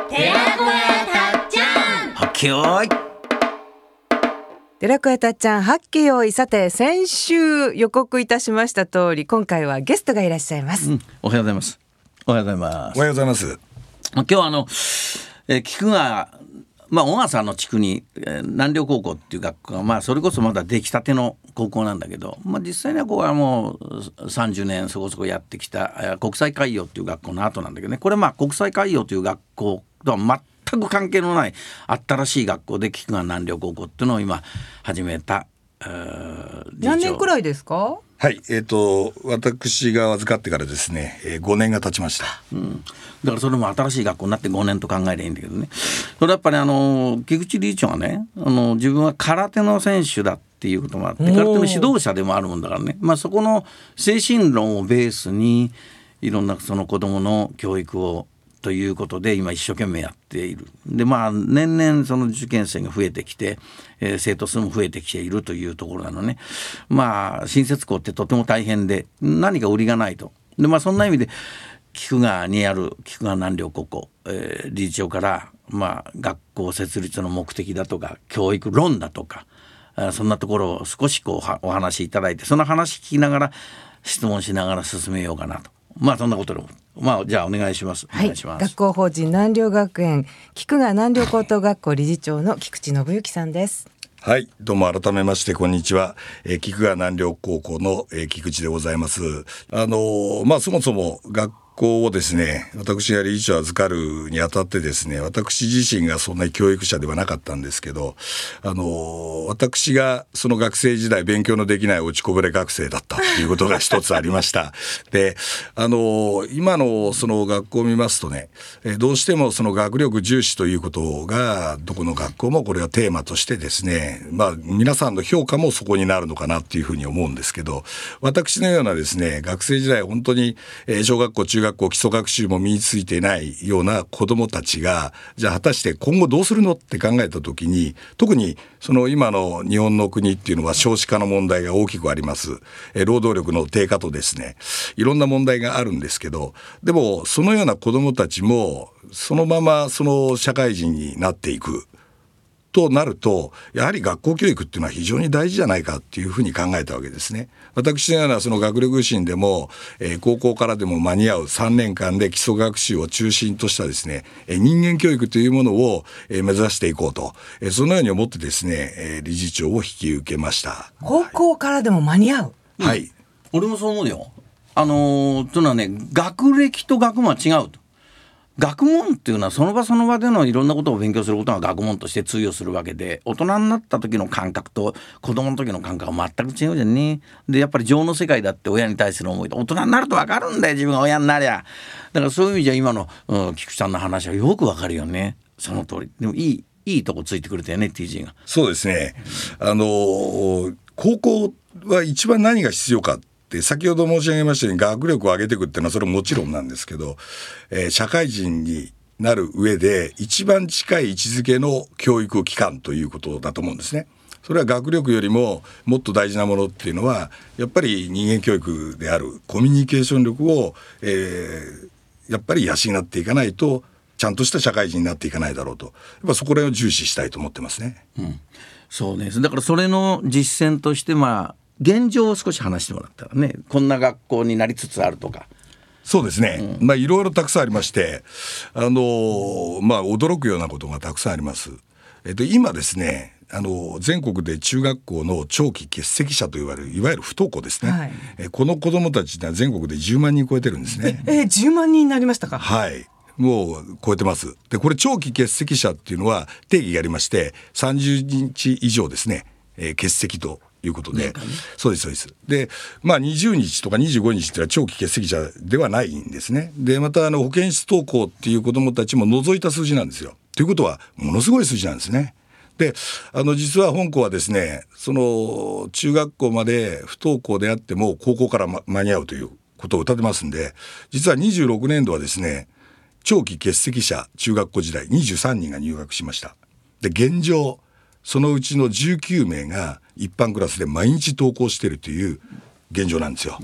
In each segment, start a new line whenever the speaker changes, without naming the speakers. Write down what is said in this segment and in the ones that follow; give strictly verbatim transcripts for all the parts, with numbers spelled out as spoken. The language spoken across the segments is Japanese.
寺子屋たっちゃん。
はっけよーい。
寺子屋たっちゃん、はっけよい。さて、先週予告いたしました通り、今回はゲストがいらっしゃいます、
うん、おはようございます。おはようございます。
おはようございます。
今日はあの、えー、菊川、まあ、小笠の地区に、えー、南陵高校っていう学校が、まあ、それこそまだ出来たての高校なんだけど、まあ、実際にはここはもうさんじゅうねんそこそこやってきた、えー、国際海洋っていう学校の後なんだけどね、これまあ国際海洋という学校とは全く関係のない新しい学校で菊川南陵高校っていうのを今始めた。
何年くらいですか？
はい、えーと、私が預かってからですね、えー、ごねんが経ちました、
うん、だからそれも新しい学校になってごねんと考えればいいんだけどね、それやっぱりあの菊池理事長がね、あの自分は空手の選手だっていうこともあって、空手の指導者でもあるもんだからね、まあ、そこの精神論をベースにいろんなその子どもの教育をということで今一生懸命やっている。でまあ年々その受験生が増えてきて、えー、生徒数も増えてきているというところなのね。まあ新設校ってとても大変で何か売りがないと。でまあそんな意味で菊川にある菊川南陵高校、えー、理事長からまあ学校設立の目的だとか教育論だとか、そんなところを少しこうお話しいただいて、その話聞きながら質問しながら進めようかなと。まあそんなことでも、まあじゃあお願いします。
はい、
お願いします。
学校法人南陵学園菊川南陵高等学校理事長の菊池信之さんです。
はい、どうも改めましてこんにちは、えー、菊川南陵高校の、えー、菊池でございます。あのー、まあそもそも学校をですね、私が理事長を預かるにあたってですね、私自身がそんなに教育者ではなかったんですけど、あの私がその学生時代勉強のできない落ちこぼれ学生だったということが一つありましたで、あの今のその学校を見ますとね、どうしてもその学力重視ということがどこの学校もこれはテーマとしてですね、まあ皆さんの評価もそこになるのかなっていうふうに思うんですけど、私のようなですね、学生時代本当に小学校中学学校基礎学習も身についていないような子どもたちが、じゃあ果たして今後どうするのって考えたときに、特にその今の日本の国っていうのは少子化の問題が大きくあります。え労働力の低下とですね、いろんな問題があるんですけど、でもそのような子どもたちもそのままその社会人になっていくとなると、やはり学校教育っていうのは非常に大事じゃないかっていうふうに考えたわけですね。私のようなその学力心でも、えー、高校からでも間に合うさんねんかんで基礎学習を中心としたですね、えー、人間教育というものを、えー、目指していこうと、えー、そのように思ってですね、えー、理事長を引き受けました。
高校からでも間に合う、
はい、うん、
俺もそう思うよ。あのー、というのはね、学歴と学問は違うと。学問っていうのはその場その場でのいろんなことを勉強することが学問として通用するわけで、大人になった時の感覚と子供の時の感覚は全く違うじゃんね。でやっぱり情の世界だって親に対する思いと、大人になると分かるんだよ、自分が親になりゃ。だからそういう意味じゃ今の、うん、菊池さんの話はよく分かるよね。その通り。でもいいいいとこついてくれたよね、 ティージー が。
そうですね、あの高校は一番何が必要か、先ほど申し上げましたように学力を上げていくっていうのはそれはもちろんなんですけど、えー、社会人になる上で一番近い位置づけの教育機関ということだと思うんですね。それは学力よりももっと大事なものっていうのはやっぱり人間教育であるコミュニケーション力を、えー、やっぱり養っていかないとちゃんとした社会人になっていかないだろうと、やっぱそこら辺を重視したいと思ってますね。
うん、そうです。だからそれの実践としてまあ現状を少し話してもらったらね、こんな学校になりつつあるとか。
そうですね、うん、まあいろいろたくさんありまして、あのー、まあ驚くようなことがたくさんあります。えっと今ですね、あの全国で中学校の長期欠席者といわれるいわゆる不登校ですね、はい、えこの子どもたちは全国でじゅうまんにん超えてるんですね。
ええじゅうまんにんになりましたか？
はい、もう超えてます。でこれ長期欠席者っていうのは定義がありまして、さんじゅうにち以上ですね、えー、欠席ということで、そうですそうです。で、まあにじゅうにちとかにじゅうごにちってのは長期欠席者ではないんですね。で、またあの保健室登校っていう子どもたちも除いた数字なんですよ。ということはものすごい数字なんですね。で、あの実は本校はですね、その中学校まで不登校であっても高校から間に合うということを謳ってますんで、実はにじゅうろくねんどはですね、長期欠席者中学校時代にじゅうさんにんが入学しました。で、現状そのうちのじゅうきゅうめいが一般クラスで毎日登校しているという現状なんですよ。うん、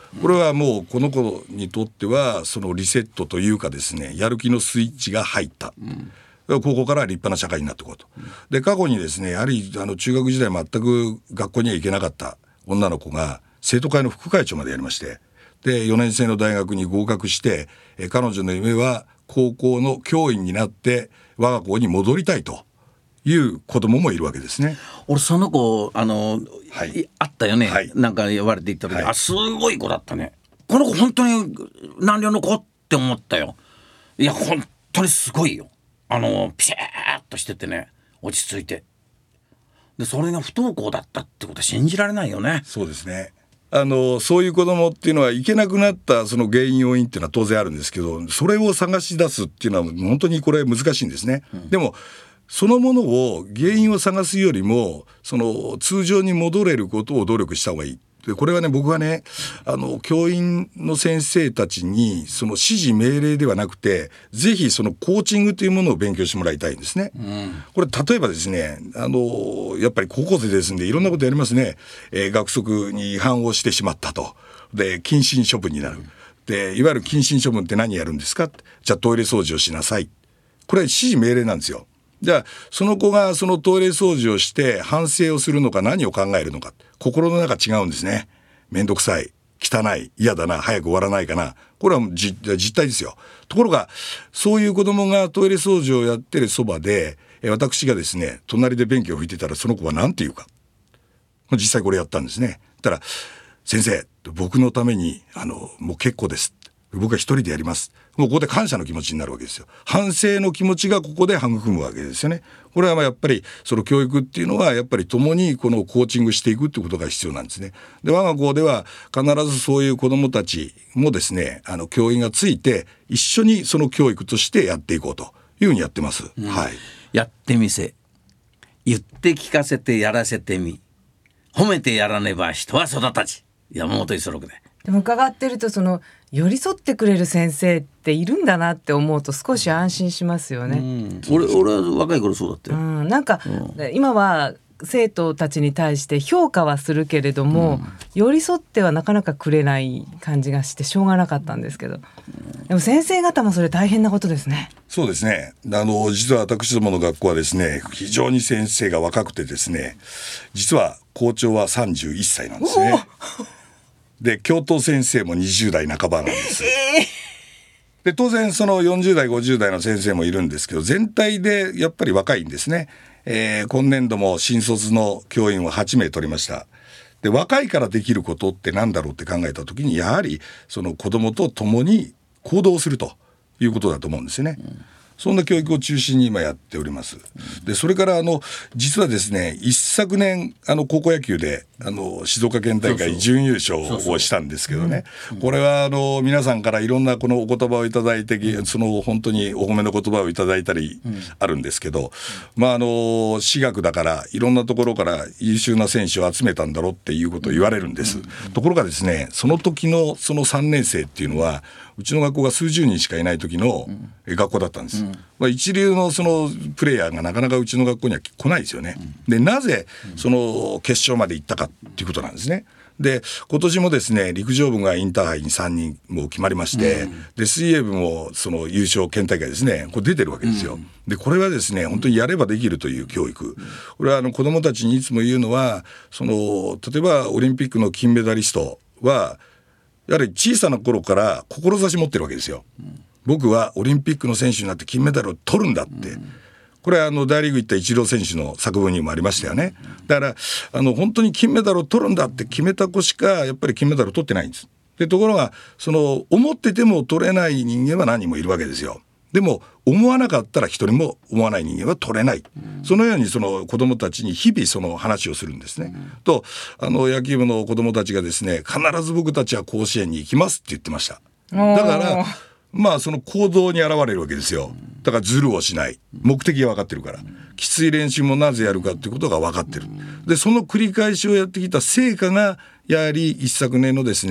これはもうこの子にとってはそのリセットというかですね、やる気のスイッチが入った、うん、高校から立派な社会になっていこうと、うん、で過去にですねやはりあの中学時代全く学校には行けなかった女の子が生徒会の副会長までやりまして、でよねん生の大学に合格して、え彼女の夢は高校の教員になって我が校に戻りたいという子供もいるわけですね。
俺その子あの、はい、あったよね、はい、なんか言われていった時、はい、あすごい子だったね、この子本当に南陵の子って思ったよ。いや本当にすごいよ、あのピシッとしててね、落ち着いて、でそれが不登校だったってことは信じられないよね。
そうですね、あのそういう子供っていうのは行けなくなったその原因要因っていうのは当然あるんですけど、それを探し出すっていうのは本当にこれ難しいんですね、うん、でもそのものを原因を探すよりもその通常に戻れることを努力した方がいい。でこれはね僕はねあの教員の先生たちにその指示命令ではなくてぜひそのコーチングというものを勉強してもらいたいんですね、うん、これ例えばですねあのやっぱり高校生ですんでいろんなことやりますね、えー、学則に違反をしてしまったと、で謹慎処分になる、うん、でいわゆる謹慎処分って何やるんですか、じゃあトイレ掃除をしなさい、これは指示命令なんですよ。じゃあその子がそのトイレ掃除をして反省をするのか何を考えるのか、心の中違うんですね。めんどくさい、汚い、嫌だな、早く終わらないかな、これは実態ですよ。ところがそういう子供がトイレ掃除をやってるそばで私がですね隣で便器を拭いてたらその子は何て言うか、実際これやったんですね。たら先生僕のためにあのもう結構です、僕は一人でやります、もうここで感謝の気持ちになるわけですよ。反省の気持ちがここで育むわけですよね。これはまあやっぱりその教育っていうのはやっぱり共にこのコーチングしていくっていうことが必要なんですね。で我が校では必ずそういう子どもたちもですねあの教員がついて一緒にその教育としてやっていこうというふうにやってます、うん、はい。
やってみせ、言って聞かせてやらせてみ、褒めてやらねば人は育たじ、山本五十六で。
でも伺ってるとその寄り添ってくれる先生っているんだなって思うと少し安心しますよね、うん、
俺, 俺は若い頃そうだったよ、
うん、なんか、うん、今は生徒たちに対して評価はするけれども、うん、寄り添ってはなかなかくれない感じがしてしょうがなかったんですけど、でも先生方もそれ大変なことですね。
そうですね、あの実は私どもの学校はですね非常に先生が若くてですね、実は校長はさんじゅういっさいなんですね。で教頭先生もにじゅう代半ばなんです、えー、で当然そのよんじゅう代ごじゅう代の先生もいるんですけど全体でやっぱり若いんですね、えー、今年度も新卒の教員をはち名取りました。で若いからできることって何だろうって考えた時にやはりその子どもと共に行動するということだと思うんですよね、うん、そんな教育を中心に今やっております。でそれからあの実はですね一昨年あの高校野球であの静岡県大会準優勝をしたんですけどね、これはあの皆さんからいろんなこのお言葉をいただいて、その本当にお褒めの言葉をいただいたりあるんですけど、まああの私学だからいろんなところから優秀な選手を集めたんだろうっていうことを言われるんです。ところがですねその時のそのさんねん生っていうのはうちの学校が数十人しかいない時の学校だったんです、うんまあ、一流のそのプレイヤーがなかなかうちの学校には来ないですよね、うん、でなぜその決勝まで行ったかっていうことなんですね。で今年もですね陸上部がインターハイにさんにんもう決まりまして、うん、で水泳部もその優勝県大会ですねこれ出てるわけですよ、うん、でこれはですね本当にやればできるという教育、これはあの子どもたちにいつも言うのはその例えばオリンピックの金メダリストはやはり小さな頃から志持ってるわけですよ、うん、僕はオリンピックの選手になって金メダルを取るんだって、うん、これはあの大リーグ行ったイチロー選手の作文にもありましたよね。だからあの本当に金メダルを取るんだって決めた子しかやっぱり金メダルを取ってないんです。でところがその思ってても取れない人間は何人もいるわけですよ。でも思わなかったら一人も思わない人間は取れない、うん、そのようにその子どもたちに日々その話をするんですね、うん、とあの野球部の子どもたちがですね必ず僕たちは甲子園に行きますって言ってました。だからまあその行動に現れるわけですよ。だからズルをしない、目的が分かってるから、きつい練習もなぜやるかっていうことが分かってる。でその繰り返しをやってきた成果がやはり一昨年のですね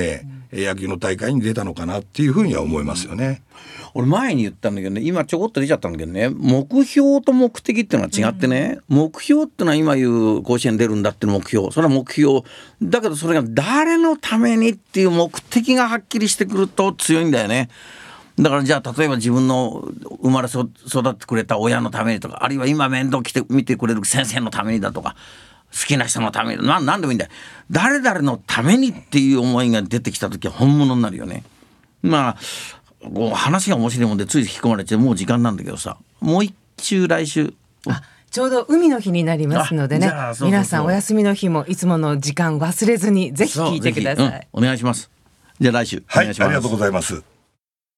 野球の大会に出たのかなっていうふうには思いますよね。
俺前に言ったんだけどね、今ちょこっと出ちゃったんだけどね、目標と目的っていうのは違ってね、うん、目標ってのは今言う甲子園出るんだっていう目標、それは目標だけど、それが誰のためにっていう目的がはっきりしてくると強いんだよね。だからじゃあ例えば自分の生まれ育ってくれた親のためにとか、あるいは今面倒来て見てくれる先生のためにだとか、好きな人のためにな、なんでもいいんだよ。誰々のためにっていう思いが出てきた時は本物になるよね。まあこう話が面白いもんでつい引き込まれてもう時間なんだけどさ、もう一週来週
あちょうど海の日になりますのでね、そうそうそう、皆さんお休みの日もいつもの時間忘れずにぜひ聞いてください。
うん、お願いします。じゃあ来週
はい、
お願いします。
ありがとうございます。